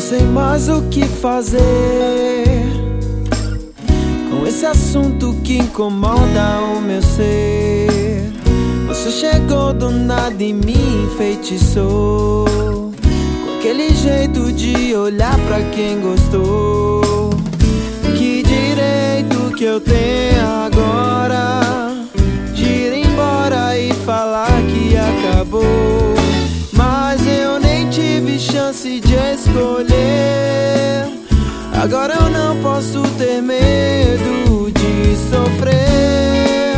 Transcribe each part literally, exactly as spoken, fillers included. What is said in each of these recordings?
sei mais o que fazer com esse assunto que incomoda o meu ser. Você chegou do nada e me enfeitiçou, com aquele jeito de olhar pra quem gostou. Que direito que eu tenho agora de ir embora e falar que acabou? Mas eu nem tive chance de escolher. Agora eu não posso ter medo de sofrer.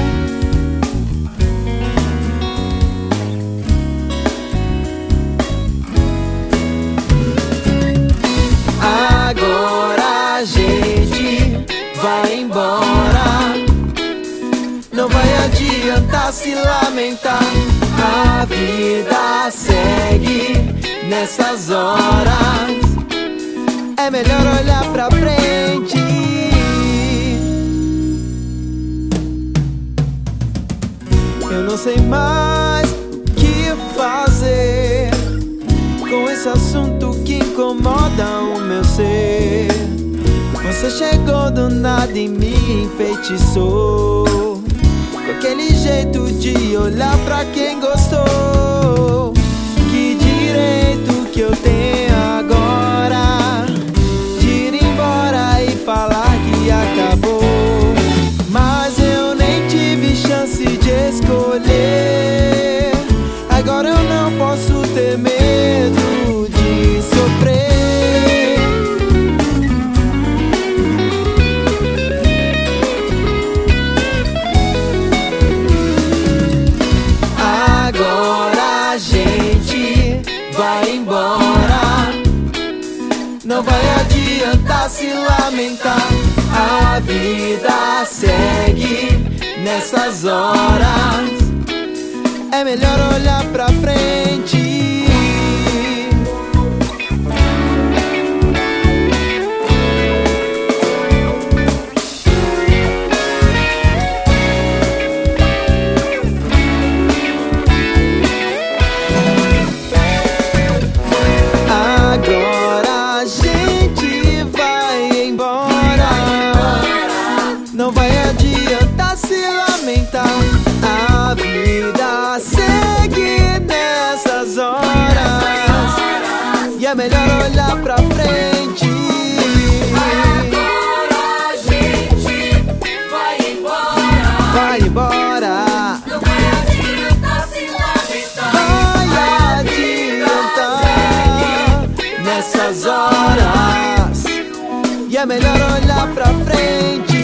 Agora a gente vai embora, não vai adiantar se lamentar. A vida segue nessas horas, é melhor olhar pra frente. Eu não sei mais o que fazer com esse assunto que incomoda o meu ser. Você chegou do nada e me enfeitiçou, com aquele jeito de olhar pra quem gostou. Que direito que eu tenho agora de ir embora e falar que acabou? Mas eu nem tive chance de escolher. Agora eu não posso ter medo de sofrer. Agora a gente vai embora, não vai adiantar se lamentar. A vida segue nessas horas, é melhor olhar pra frente. Agora a gente vai embora, não vai adiantar se lamentar. A vida segue nessas horas, e é melhor olhar pra frente. Agora a gente vai embora, Vai embora, não vai adiantar se lamentar. vai adiantar nessas horas, e é melhor olhar pra frente.